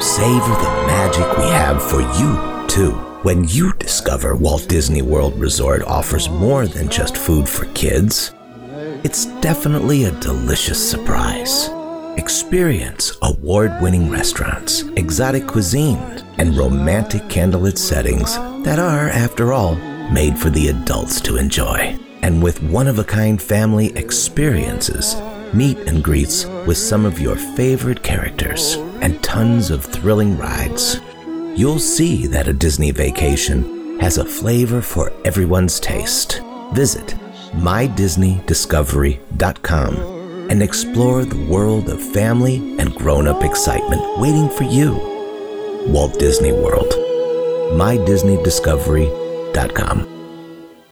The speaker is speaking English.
savor the magic we have for you, too. When you discover Walt Disney World Resort offers more than just food for kids, it's definitely a delicious surprise. Experience award-winning restaurants, exotic cuisine, and romantic candlelit settings that are, after all, made for the adults to enjoy. And with one-of-a-kind family experiences, meet and greets with some of your favorite characters, and tons of thrilling rides, you'll see that a Disney vacation has a flavor for everyone's taste. Visit mydisneydiscovery.com and explore the world of family and grown-up excitement waiting for you. Walt Disney World. mydisneydiscovery.com